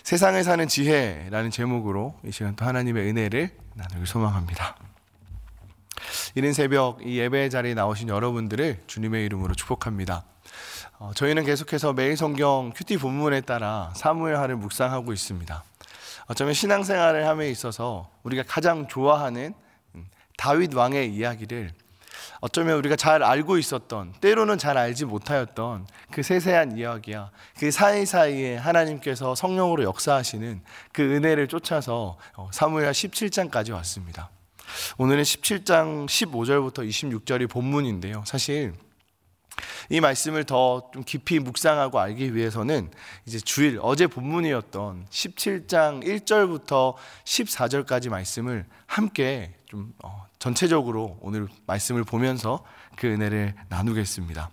세상을 사는 지혜라는 제목으로 이 시간 또 하나님의 은혜를 나누길 소망합니다. 이른 새벽 이 예배 자리에 나오신 여러분들을 주님의 이름으로 축복합니다. 저희는 계속해서 매일 성경 큐티 본문에 따라 사무엘하를 묵상하고 있습니다. 어쩌면 신앙생활을 함에 있어서 우리가 가장 좋아하는 다윗 왕의 이야기를 어쩌면 우리가 잘 알고 있었던, 때로는 잘 알지 못하였던 그 세세한 이야기야, 그 사이사이에 하나님께서 성령으로 역사하시는 그 은혜를 쫓아서 사무엘하 17장까지 왔습니다. 오늘은 17장 15절부터 26절이 본문인데요. 사실 이 말씀을 더 좀 깊이 묵상하고 알기 위해서는 이제 주일, 어제 본문이었던 17장 1절부터 14절까지 말씀을 함께 좀 전체적으로 오늘 말씀을 보면서 그 은혜를 나누겠습니다.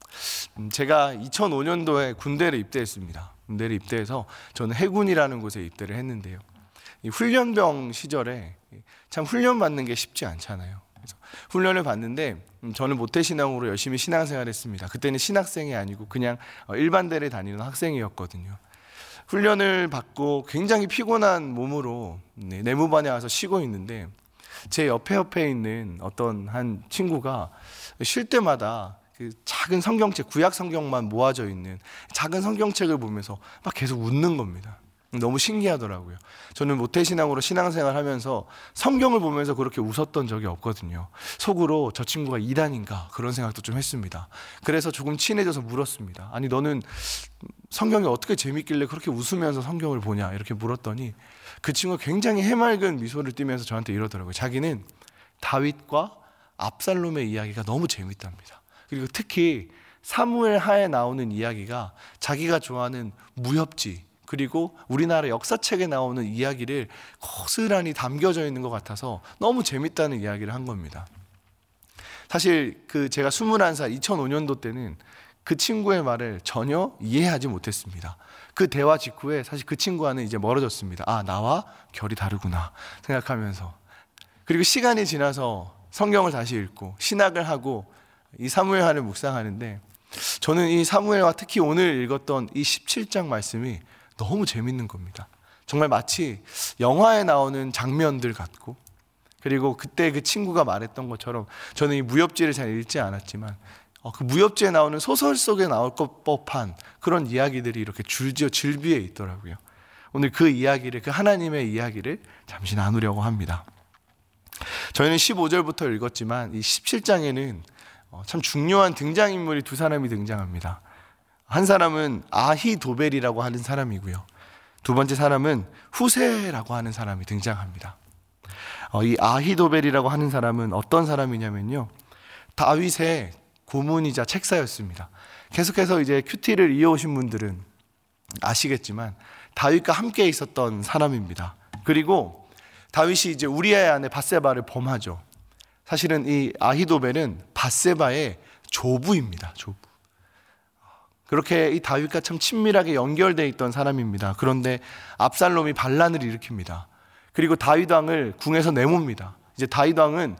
제가 2005년도에 군대를 입대했습니다. 군대를 입대해서 저는 해군이라는 곳에 입대를 했는데요. 이 훈련병 시절에 참 훈련 받는 게 쉽지 않잖아요. 그래서 훈련을 받는데 저는 모태신앙으로 열심히 신앙생활을 했습니다. 그때는 신학생이 아니고 그냥 일반대를 다니는 학생이었거든요. 훈련을 받고 굉장히 피곤한 몸으로 내무반에 와서 쉬고 있는데 제 옆에 있는 어떤 한 친구가 쉴 때마다 그 작은 성경책, 구약 성경만 모아져 있는 작은 성경책을 보면서 막 계속 웃는 겁니다. 너무 신기하더라고요. 저는 모태신앙으로 신앙생활 하면서 성경을 보면서 그렇게 웃었던 적이 없거든요. 속으로 저 친구가 이단인가 그런 생각도 좀 했습니다. 그래서 조금 친해져서 물었습니다. 아니 너는 성경이 어떻게 재밌길래 그렇게 웃으면서 성경을 보냐 이렇게 물었더니 그 친구가 굉장히 해맑은 미소를 띠면서 저한테 이러더라고요. 자기는 다윗과 압살롬의 이야기가 너무 재밌답니다. 그리고 특히 사무엘 하에 나오는 이야기가 자기가 좋아하는 무협지, 그리고 우리나라 역사책에 나오는 이야기를 고스란히 담겨져 있는 것 같아서 너무 재밌다는 이야기를 한 겁니다. 사실 제가 21살 2005년도 때는 그 친구의 말을 전혀 이해하지 못했습니다. 그 대화 직후에 사실 그 친구와는 이제 멀어졌습니다. 아, 나와 결이 다르구나 생각하면서. 그리고 시간이 지나서 성경을 다시 읽고 신학을 하고 이 사무엘하를 묵상하는데 저는 이 사무엘하, 특히 오늘 읽었던 이 17장 말씀이 너무 재밌는 겁니다. 정말 마치 영화에 나오는 장면들 같고, 그리고 그때 그 친구가 말했던 것처럼 저는 이 무협지를 잘 읽지 않았지만 그 무협지에 나오는 소설 속에 나올 것 법한 그런 이야기들이 이렇게 줄지어 질비해 있더라고요. 오늘 그 이야기를, 그 하나님의 이야기를 잠시 나누려고 합니다. 저희는 15절부터 읽었지만 이 17장에는 참 중요한 등장인물이 두 사람이 등장합니다. 한 사람은 아히도벨이라고 하는 사람이고요. 두 번째 사람은 후세라고 하는 사람이 등장합니다. 이 아히도벨이라고 하는 사람은 어떤 사람이냐면요, 다윗의 고문이자 책사였습니다. 계속해서 이제 큐티를 이어오신 분들은 아시겠지만 다윗과 함께 있었던 사람입니다. 그리고 다윗이 이제 우리아의 아내 밧세바를 범하죠. 사실은 이 아히도벨은 밧세바의 조부입니다. 조부. 그렇게 이 다윗과 참 친밀하게 연결되어 있던 사람입니다. 그런데 압살롬이 반란을 일으킵니다. 그리고 다윗 왕을 궁에서 내몹니다. 이제 다윗 왕은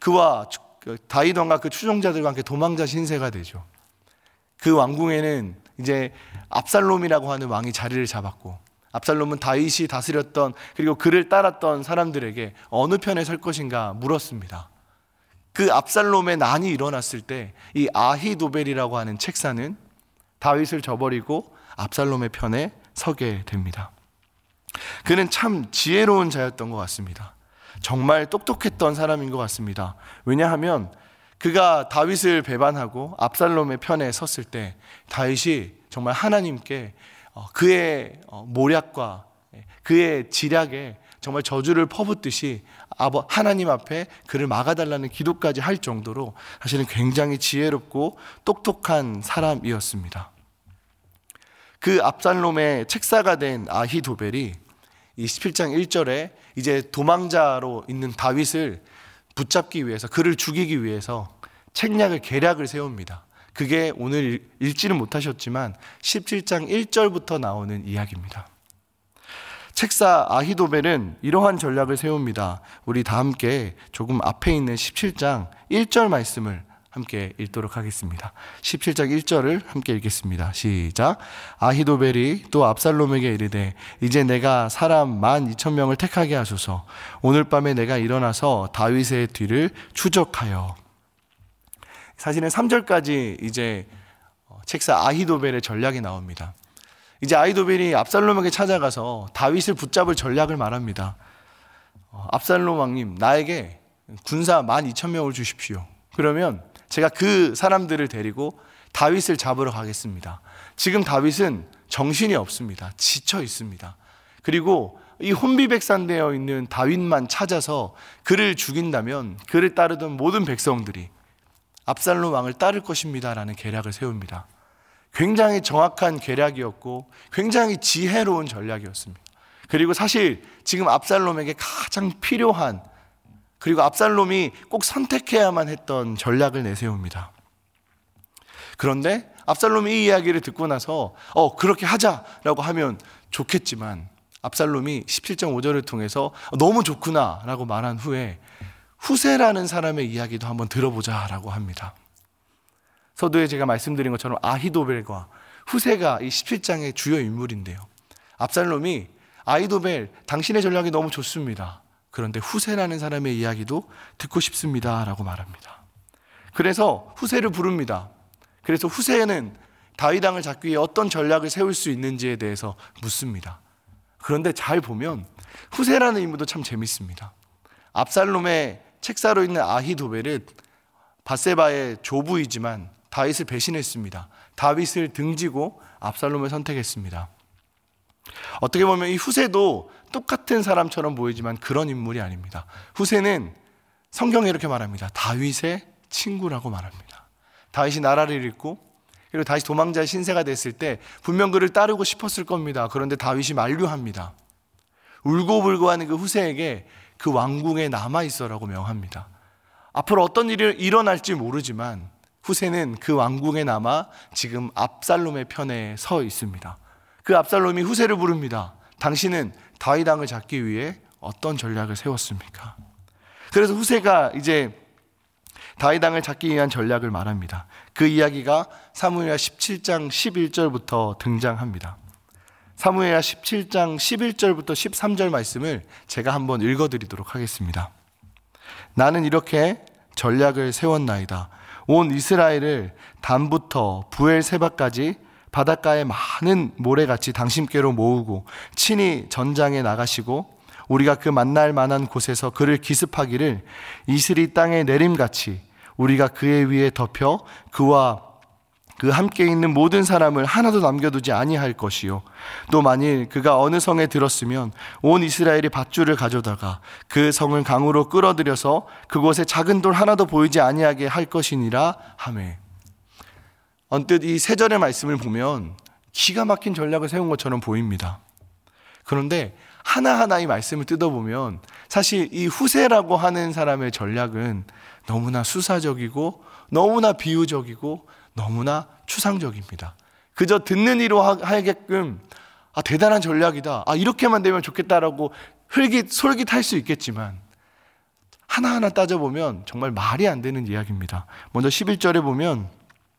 다윗 왕과 그 추종자들과 함께 도망자 신세가 되죠. 그 왕궁에는 이제 압살롬이라고 하는 왕이 자리를 잡았고, 압살롬은 다윗이 다스렸던, 그리고 그를 따랐던 사람들에게 어느 편에 설 것인가 물었습니다. 그 압살롬의 난이 일어났을 때 이 아히도벨이라고 하는 책사는 다윗을 저버리고 압살롬의 편에 서게 됩니다. 그는 참 지혜로운 자였던 것 같습니다. 정말 똑똑했던 사람인 것 같습니다. 왜냐하면 그가 다윗을 배반하고 압살롬의 편에 섰을 때 다윗이 정말 하나님께 그의 모략과 그의 지략에 정말 저주를 퍼붓듯이 하나님 앞에 그를 막아달라는 기도까지 할 정도로 사실은 굉장히 지혜롭고 똑똑한 사람이었습니다. 그 압살롬의 책사가 된 아히도벨이 이 17장 1절에 이제 도망자로 있는 다윗을 붙잡기 위해서, 그를 죽이기 위해서 책략을 계략을 세웁니다. 그게 오늘 읽지는 못하셨지만 17장 1절부터 나오는 이야기입니다. 책사 아히도벨은 이러한 전략을 세웁니다. 우리 다 함께 조금 앞에 있는 17장 1절 말씀을 함께 읽도록 하겠습니다. 17장 1절을 함께 읽겠습니다. 시작. 아히도벨이 또 압살롬에게 이르되 이제 내가 사람 12,000명을 택하게 하소서. 오늘 밤에 내가 일어나서 다윗의 뒤를 추적하여. 사실은 3절까지 이제 책사 아히도벨의 전략이 나옵니다. 이제 아히도벨이 압살롬에게 찾아가서 다윗을 붙잡을 전략을 말합니다. 압살롬 왕님, 나에게 군사 12,000명을 주십시오. 그러면 제가 그 사람들을 데리고 다윗을 잡으러 가겠습니다. 지금 다윗은 정신이 없습니다. 지쳐 있습니다. 그리고 이 혼비백산되어 있는 다윗만 찾아서 그를 죽인다면 그를 따르던 모든 백성들이 압살롬 왕을 따를 것입니다 라는 계략을 세웁니다. 굉장히 정확한 계략이었고 굉장히 지혜로운 전략이었습니다. 그리고 사실 지금 압살롬에게 가장 필요한, 그리고 압살롬이 꼭 선택해야만 했던 전략을 내세웁니다. 그런데 압살롬이 이 이야기를 듣고 나서 그렇게 하자라고 하면 좋겠지만 압살롬이 17장 5절을 통해서 너무 좋구나 라고 말한 후에 후세라는 사람의 이야기도 한번 들어보자라고 합니다. 서두에 제가 말씀드린 것처럼 아히도벨과 후세가 이 17장의 주요 인물인데요. 압살롬이 아히도벨, 당신의 전략이 너무 좋습니다. 그런데 후세라는 사람의 이야기도 듣고 싶습니다 라고 말합니다. 그래서 후세를 부릅니다. 그래서 후세는 다윗 왕을 잡기 위해 어떤 전략을 세울 수 있는지에 대해서 묻습니다. 그런데 잘 보면 후세라는 인물도 참 재밌습니다. 압살롬의 책사로 있는 아히도벨은 밧세바의 조부이지만 다윗을 배신했습니다. 다윗을 등지고 압살롬을 선택했습니다. 어떻게 보면 이 후세도 똑같은 사람처럼 보이지만 그런 인물이 아닙니다. 후세는 성경에 이렇게 말합니다. 다윗의 친구라고 말합니다. 다윗이 나라를 잃고 그리고 다시 도망자의 신세가 됐을 때 분명 그를 따르고 싶었을 겁니다. 그런데 다윗이 만류합니다. 울고불고 하는 그 후세에게 그 왕궁에 남아있어라고 명합니다. 앞으로 어떤 일이 일어날지 모르지만 후세는 그 왕궁에 남아 지금 압살롬의 편에 서 있습니다. 그 압살롬이 후세를 부릅니다. 당신은 다윗 왕을 잡기 위해 어떤 전략을 세웠습니까? 그래서 후세가 이제 다윗 왕을 잡기 위한 전략을 말합니다. 그 이야기가 사무엘하 17장 11절부터 등장합니다. 사무엘하 17장 11절부터 13절 말씀을 제가 한번 읽어드리도록 하겠습니다. 나는 이렇게 전략을 세웠나이다. 온 이스라엘을 단부터 부엘세바까지 바닷가에 많은 모래같이 당신께로 모으고 친히 전장에 나가시고 우리가 그 만날 만한 곳에서 그를 기습하기를 이슬이 땅에 내림같이 우리가 그의 위에 덮여 그와 그 함께 있는 모든 사람을 하나도 남겨두지 아니할 것이요 또 만일 그가 어느 성에 들었으면 온 이스라엘이 밧줄을 가져다가 그 성을 강으로 끌어들여서 그곳에 작은 돌 하나도 보이지 아니하게 할 것이니라 하매. 언뜻 이 세 절의 말씀을 보면 기가 막힌 전략을 세운 것처럼 보입니다. 그런데 하나하나 이 말씀을 뜯어보면 사실 이 후세라고 하는 사람의 전략은 너무나 수사적이고 너무나 비유적이고 너무나 추상적입니다. 그저 듣는 이로 하게끔 대단한 전략이다, 이렇게만 되면 좋겠다라고 솔깃할 수 있겠지만 하나하나 따져보면 정말 말이 안 되는 이야기입니다. 먼저 11절에 보면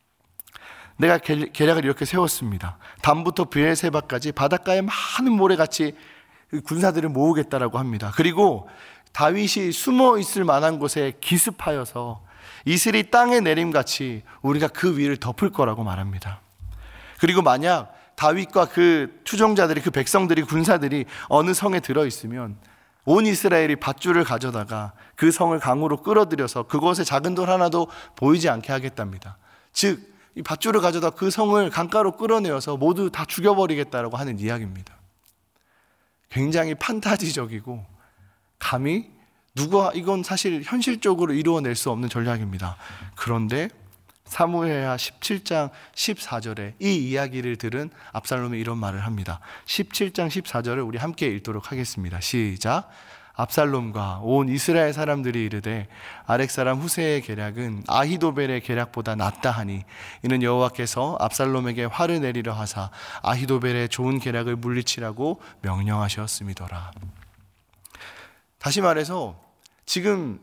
내가 계략을 이렇게 세웠습니다. 담부터 브엘세바까지 바닷가에 많은 모래같이 군사들을 모으겠다라고 합니다. 그리고 다윗이 숨어 있을 만한 곳에 기습하여서 이슬이 땅에 내림같이 우리가 그 위를 덮을 거라고 말합니다. 그리고 만약 다윗과 그 추종자들이, 그 백성들이, 군사들이 어느 성에 들어있으면 온 이스라엘이 밧줄을 가져다가 그 성을 강으로 끌어들여서 그곳에 작은 돌 하나도 보이지 않게 하겠답니다. 즉 이 밧줄을 가져다 그 성을 강가로 끌어내어서 모두 다 죽여버리겠다라고 하는 이야기입니다. 굉장히 판타지적이고 감히 이건 사실 현실적으로 이루어낼 수 없는 전략입니다. 그런데 사무엘하 17장 14절에 이 이야기를 들은 압살롬이 이런 말을 합니다. 17장 14절을 우리 함께 읽도록 하겠습니다. 시작. 압살롬과 온 이스라엘 사람들이 이르되 아렉 사람 후세의 계략은 아히도벨의 계략보다 낫다 하니 이는 여호와께서 압살롬에게 화를 내리려 하사 아히도벨의 좋은 계략을 물리치라고 명령하셨음이더라. 다시 말해서 지금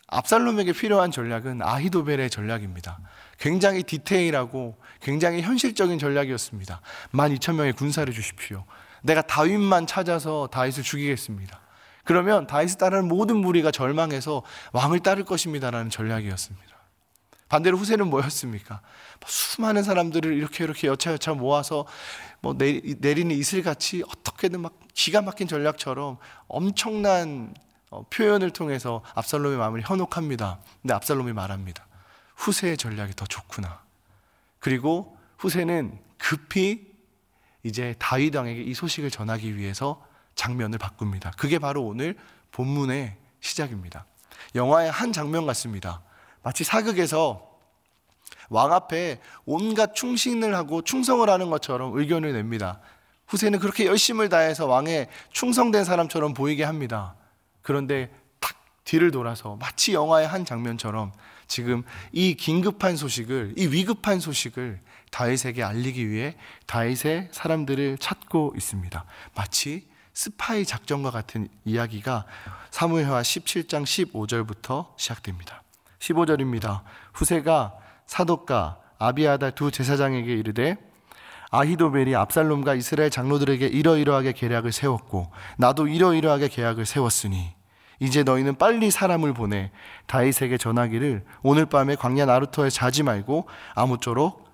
압살롬에게 필요한 전략은 아히도벨의 전략입니다. 굉장히 디테일하고 굉장히 현실적인 전략이었습니다. 12,000명의 군사를 주십시오. 내가 다윗만 찾아서 다윗을 죽이겠습니다. 그러면 다윗을 따르는 모든 무리가 절망해서 왕을 따를 것입니다라는 전략이었습니다. 반대로 후세는 뭐였습니까? 수많은 사람들을 이렇게 여차여차 모아서 내리는 이슬같이 어떻게든 막 기가 막힌 전략처럼 엄청난 표현을 통해서 압살롬의 마음을 현혹합니다. 근데 압살롬이 말합니다. 후세의 전략이 더 좋구나. 그리고 후세는 급히 이제 다윗 왕에게 이 소식을 전하기 위해서 장면을 바꿉니다. 그게 바로 오늘 본문의 시작입니다. 영화의 한 장면 같습니다. 마치 사극에서 왕 앞에 온갖 충신을 하고 충성을 하는 것처럼 의견을 냅니다. 후세는 그렇게 열심을 다해서 왕에 충성된 사람처럼 보이게 합니다. 그런데 탁 뒤를 돌아서 마치 영화의 한 장면처럼 지금 이 긴급한 소식을, 이 위급한 소식을 다윗에게 알리기 위해 다윗의 사람들을 찾고 있습니다. 마치 스파이 작전과 같은 이야기가 사무엘하 17장 15절부터 시작됩니다. 15절입니다. 후세가 사독과 아비아달 두 제사장에게 이르되 아히도벨이 압살롬과 이스라엘 장로들에게 이러이러하게 계략을 세웠고 나도 이러이러하게 계략을 세웠으니 이제 너희는 빨리 사람을 보내 다윗에게 전하기를 오늘 밤에 광야 나루터에 자지 말고 아무쪼록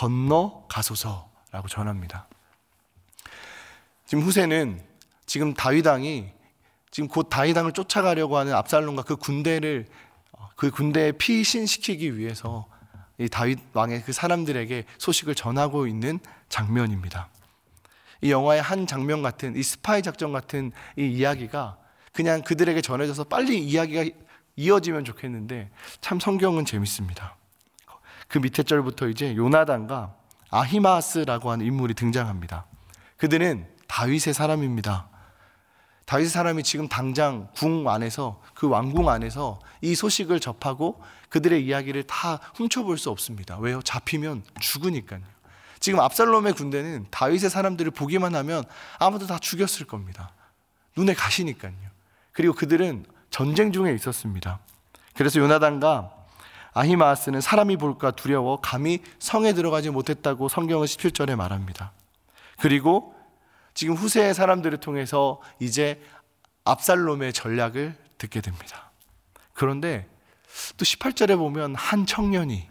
건너가소서라고 전합니다. 지금 후세는 지금 다윗 왕이 지금 곧 다윗 왕을 쫓아가려고 하는 압살롬과 그 군대에 피신시키기 위해서 이 다윗 왕의 그 사람들에게 소식을 전하고 있는 장면입니다. 이 영화의 한 장면 같은 이 스파이 작전 같은 이 이야기가 그냥 그들에게 전해져서 빨리 이야기가 이어지면 좋겠는데 참 성경은 재밌습니다. 그 밑에 절부터 이제 요나단과 아히마아스라고 하는 인물이 등장합니다. 그들은 다윗의 사람입니다. 다윗의 사람이 지금 당장 궁 안에서, 그 왕궁 안에서 이 소식을 접하고 그들의 이야기를 다 훔쳐볼 수 없습니다. 왜요? 잡히면 죽으니까요. 지금 압살롬의 군대는 다윗의 사람들을 보기만 하면 아무도 다 죽였을 겁니다. 눈에 가시니까요. 그리고 그들은 전쟁 중에 있었습니다. 그래서 요나단과 아히마아스는 사람이 볼까 두려워 감히 성에 들어가지 못했다고 성경은 17절에 말합니다. 그리고 지금 후세의 사람들을 통해서 이제 압살롬의 전략을 듣게 됩니다. 그런데 또 18절에 보면 한 청년이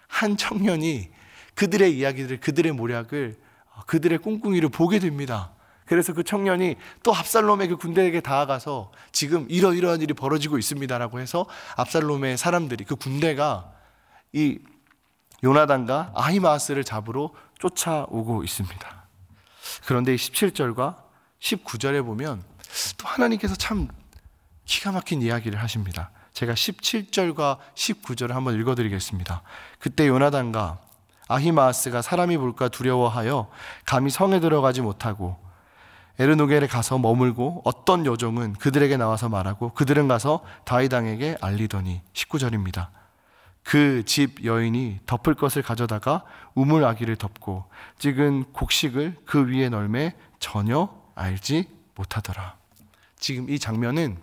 그들의 이야기들을, 그들의 모략을, 그들의 꿍꿍이를 보게 됩니다. 그래서 그 청년이 또 압살롬의 그 군대에게 다가가서 지금 이러이러한 일이 벌어지고 있습니다라고 해서 압살롬의 사람들이, 그 군대가 이 요나단과 아히마아스를 잡으러 쫓아오고 있습니다. 그런데 이 17절과 19절에 보면 또 하나님께서 참 기가 막힌 이야기를 하십니다. 제가 17절과 19절을 한번 읽어드리겠습니다. 그때 요나단과 아히마아스가 사람이 볼까 두려워하여 감히 성에 들어가지 못하고 에르노겔에 가서 머물고 어떤 여종은 그들에게 나와서 말하고 그들은 가서 다윗 왕에게 알리더니 19절입니다. 그 집 여인이 덮을 것을 가져다가 우물 아기를 덮고 찍은 곡식을 그 위에 널매 전혀 알지 못하더라. 지금 이 장면은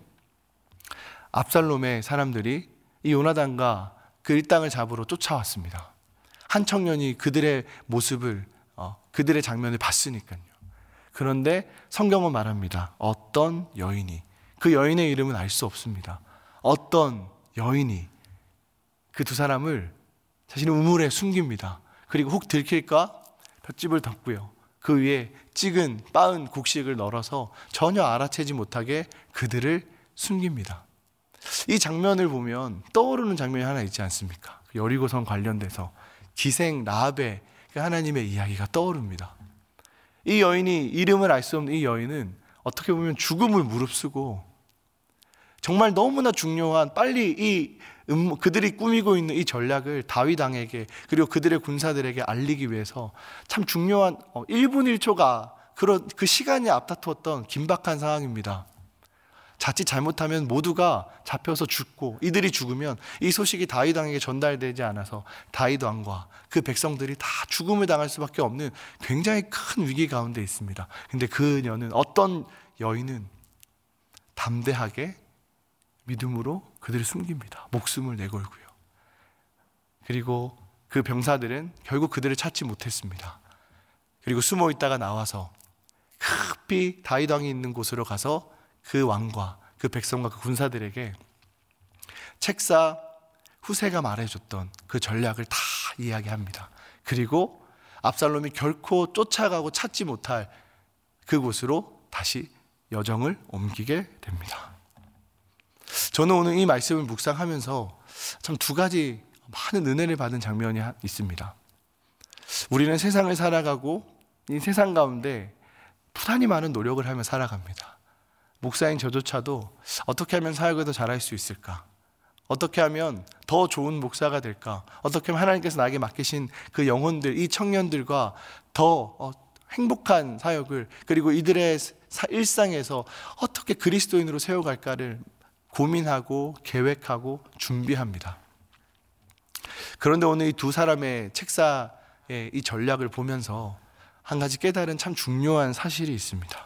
압살롬의 사람들이 이 요나단과 그 일당을 잡으러 쫓아왔습니다. 한 청년이 그들의 모습을, 그들의 장면을 봤으니까요. 그런데 성경은 말합니다. 어떤 여인이, 그 여인의 이름은 알 수 없습니다. 어떤 여인이 그 두 사람을 자신의 우물에 숨깁니다. 그리고 혹 들킬까 볏짚을 덮고요. 그 위에 찍은 빻은 곡식을 널어서 전혀 알아채지 못하게 그들을 숨깁니다. 이 장면을 보면 떠오르는 장면이 하나 있지 않습니까? 여리고성 관련돼서 기생 라합의 하나님의 이야기가 떠오릅니다. 이 여인이, 이름을 알 수 없는 이 여인은 어떻게 보면 죽음을 무릅쓰고 정말 너무나 중요한, 빨리 그들이 꾸미고 있는 이 전략을 다윗 왕에게, 그리고 그들의 군사들에게 알리기 위해서 참 중요한 1분 1초가 그 시간이 앞다투었던 긴박한 상황입니다. 자칫 잘못하면 모두가 잡혀서 죽고, 이들이 죽으면 이 소식이 다윗 왕에게 전달되지 않아서 다윗 왕과 그 백성들이 다 죽음을 당할 수밖에 없는 굉장히 큰 위기 가운데 있습니다. 근데 그녀는, 어떤 여인은 담대하게 믿음으로 그들을 숨깁니다. 목숨을 내걸고요. 그리고 그 병사들은 결국 그들을 찾지 못했습니다. 그리고 숨어 있다가 나와서 급히 다윗 왕이 있는 곳으로 가서 그 왕과 그 백성과 그 군사들에게 책사 후세가 말해줬던 그 전략을 다 이야기합니다. 그리고 압살롬이 결코 쫓아가고 찾지 못할 그곳으로 다시 여정을 옮기게 됩니다. 저는 오늘 이 말씀을 묵상하면서 참 두 가지 많은 은혜를 받은 장면이 있습니다. 우리는 세상을 살아가고 이 세상 가운데 부단히 많은 노력을 하며 살아갑니다. 목사인 저조차도 어떻게 하면 사역을 더 잘할 수 있을까? 어떻게 하면 더 좋은 목사가 될까? 어떻게 하면 하나님께서 나에게 맡기신 그 영혼들, 이 청년들과 더 행복한 사역을, 그리고 이들의 일상에서 어떻게 그리스도인으로 세워갈까를 고민하고 계획하고 준비합니다. 그런데 오늘 이 두 사람의 책사의 이 전략을 보면서 한 가지 깨달은 참 중요한 사실이 있습니다.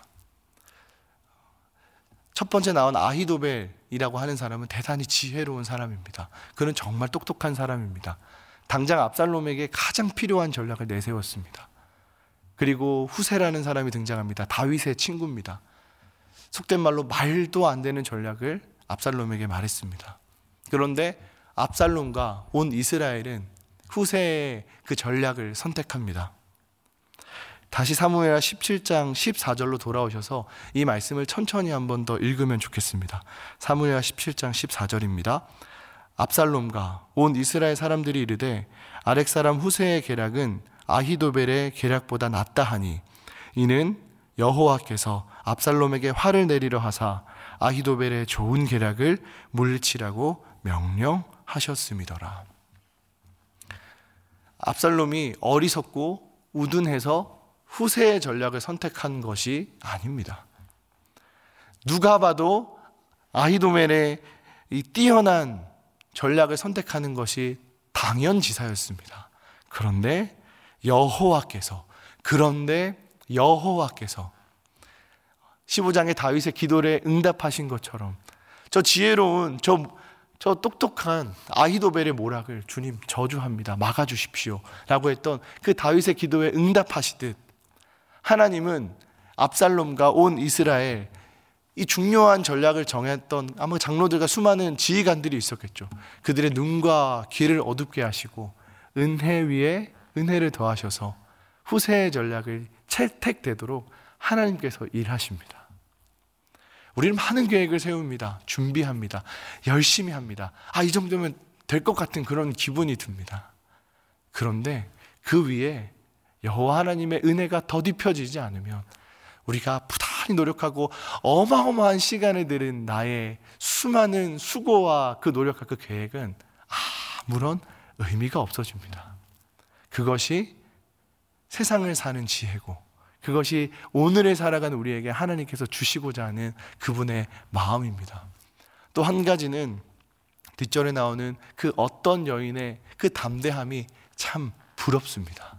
첫 번째 나온 아히도벨이라고 하는 사람은 대단히 지혜로운 사람입니다. 그는 정말 똑똑한 사람입니다. 당장 압살롬에게 가장 필요한 전략을 내세웠습니다. 그리고 후세라는 사람이 등장합니다. 다윗의 친구입니다. 속된 말로 말도 안 되는 전략을 압살롬에게 말했습니다. 그런데 압살롬과 온 이스라엘은 후세의 그 전략을 선택합니다. 다시 사무엘하 17장 14절로 돌아오셔서 이 말씀을 천천히 한번 더 읽으면 좋겠습니다. 사무엘하 17장 14절입니다. 압살롬과 온 이스라엘 사람들이 이르되 아렉 사람 후세의 계략은 아히도벨의 계략보다 낫다 하니 이는 여호와께서 압살롬에게 화를 내리려 하사 아히도벨의 좋은 계략을 물리치라고 명령하셨음이더라. 압살롬이 어리석고 우둔해서 후세의 전략을 선택한 것이 아닙니다. 누가 봐도 아히도벨의 이 뛰어난 전략을 선택하는 것이 당연지사였습니다. 그런데 여호와께서 15장의 다윗의 기도에 응답하신 것처럼 저 지혜로운 저 똑똑한 아히도벨의 모락을 주님 저주합니다. 막아주십시오 라고 했던 그 다윗의 기도에 응답하시듯 하나님은 압살롬과 온 이스라엘 이 중요한 전략을 정했던 아마 장로들과 수많은 지휘관들이 있었겠죠. 그들의 눈과 귀를 어둡게 하시고 은혜 위에 은혜를 더하셔서 후세의 전략을 채택되도록 하나님께서 일하십니다. 우리는 많은 계획을 세웁니다. 준비합니다. 열심히 합니다. 이 정도면 될 것 같은 그런 기분이 듭니다. 그런데 그 위에 여호와 하나님의 은혜가 더딥혀지지 않으면 우리가 부단히 노력하고 어마어마한 시간을 들인 나의 수많은 수고와 그 노력과 그 계획은 아무런 의미가 없어집니다. 그것이 세상을 사는 지혜고 그것이 오늘을 살아가는 우리에게 하나님께서 주시고자 하는 그분의 마음입니다. 또 한 가지는 뒷절에 나오는 그 어떤 여인의 그 담대함이 참 부럽습니다.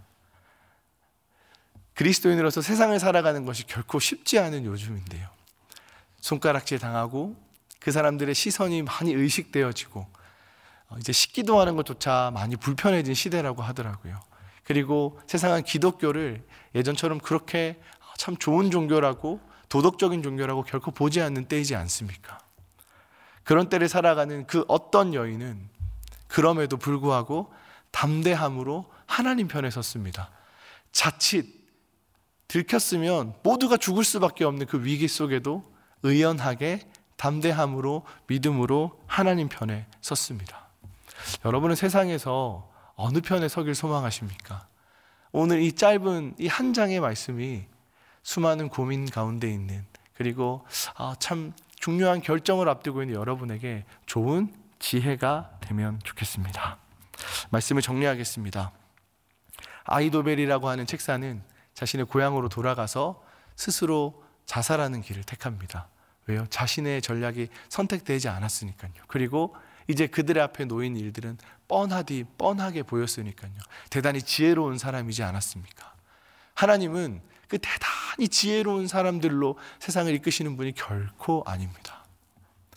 그리스도인으로서 세상을 살아가는 것이 결코 쉽지 않은 요즘인데요. 손가락질 당하고 그 사람들의 시선이 많이 의식되어지고 이제 식기도 하는 것조차 많이 불편해진 시대라고 하더라고요. 그리고 세상은 기독교를 예전처럼 그렇게 참 좋은 종교라고 도덕적인 종교라고 결코 보지 않는 때이지 않습니까? 그런 때를 살아가는 그 어떤 여인은 그럼에도 불구하고 담대함으로 하나님 편에 섰습니다. 자칫 들켰으면 모두가 죽을 수밖에 없는 그 위기 속에도 의연하게 담대함으로 믿음으로 하나님 편에 섰습니다. 여러분은 세상에서 어느 편에 서길 소망하십니까? 오늘 이 짧은 이 한 장의 말씀이 수많은 고민 가운데 있는 그리고 참 중요한 결정을 앞두고 있는 여러분에게 좋은 지혜가 되면 좋겠습니다. 말씀을 정리하겠습니다. 아히도벨이라고 하는 책사는 자신의 고향으로 돌아가서 스스로 자살하는 길을 택합니다. 왜요? 자신의 전략이 선택되지 않았으니까요. 그리고 이제 그들의 앞에 놓인 일들은 뻔하게 보였으니까요. 대단히 지혜로운 사람이지 않았습니까? 하나님은 그 대단히 지혜로운 사람들로 세상을 이끄시는 분이 결코 아닙니다.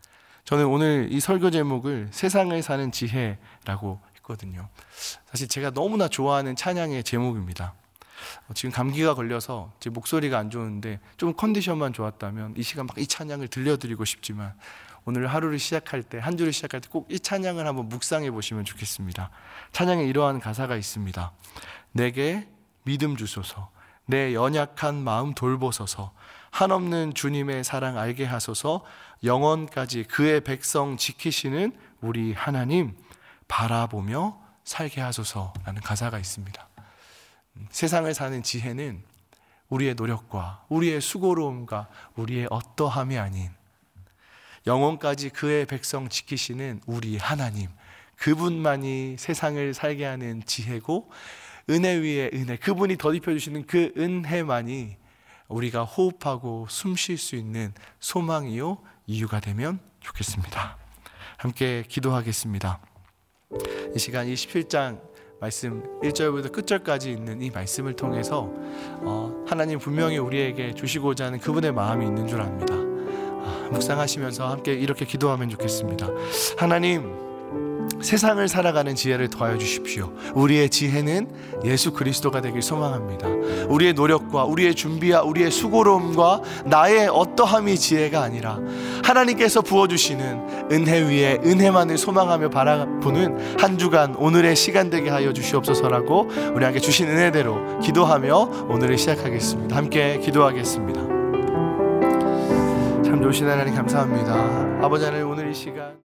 저는 오늘 이 설교 제목을 세상을 사는 지혜라고 했거든요. 사실 제가 너무나 좋아하는 찬양의 제목입니다. 지금 감기가 걸려서 제 목소리가 안 좋은데 좀 컨디션만 좋았다면 이 시간 막 이 찬양을 들려드리고 싶지만 오늘 하루를 시작할 때, 한 주를 시작할 때 꼭 이 찬양을 한번 묵상해 보시면 좋겠습니다. 찬양에 이러한 가사가 있습니다. 내게 믿음 주소서, 내 연약한 마음 돌보소서, 한없는 주님의 사랑 알게 하소서, 영원까지 그의 백성 지키시는 우리 하나님 바라보며 살게 하소서라는 가사가 있습니다. 세상을 사는 지혜는 우리의 노력과 우리의 수고로움과 우리의 어떠함이 아닌 영원까지 그의 백성 지키시는 우리 하나님, 그분만이 세상을 살게 하는 지혜고 은혜 위에 은혜, 그분이 덧입혀 주시는 그 은혜만이 우리가 호흡하고 숨 쉴 수 있는 소망이요 이유가 되면 좋겠습니다. 함께 기도하겠습니다. 이 시간 이 17장 말씀 1절부터 끝절까지 있는 이 말씀을 통해서 하나님 분명히 우리에게 주시고자 하는 그분의 마음이 있는 줄 압니다. 묵상하시면서 함께 이렇게 기도하면 좋겠습니다. 하나님, 세상을 살아가는 지혜를 더하여 주십시오. 우리의 지혜는 예수 그리스도가 되길 소망합니다. 우리의 노력과 우리의 준비와 우리의 수고로움과 나의 어떠함이 지혜가 아니라 하나님께서 부어주시는 은혜 위에 은혜만을 소망하며 바라보는 한 주간 오늘의 시간 되게 하여 주시옵소서라고 우리 함께 주신 은혜대로 기도하며 오늘을 시작하겠습니다. 함께 기도하겠습니다. 참 좋으신 하나님 감사합니다. 아버지 하나님, 오늘 이 시간